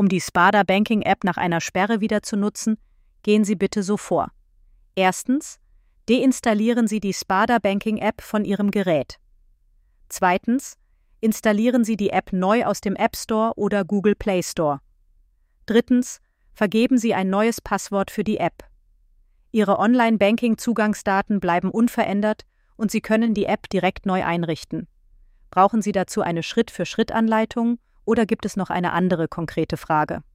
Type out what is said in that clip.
Um die Spada Banking App nach einer Sperre wieder zu nutzen, gehen Sie bitte so vor. Erstens, deinstallieren Sie die Spada Banking App von Ihrem Gerät. Zweitens, installieren Sie die App neu aus dem App Store oder Google Play Store. Drittens, vergeben Sie ein neues Passwort für die App. Ihre Online-Banking-Zugangsdaten bleiben unverändert und Sie können die App direkt neu einrichten. Brauchen Sie dazu eine Schritt-für-Schritt-Anleitung oder gibt es noch eine andere konkrete Frage?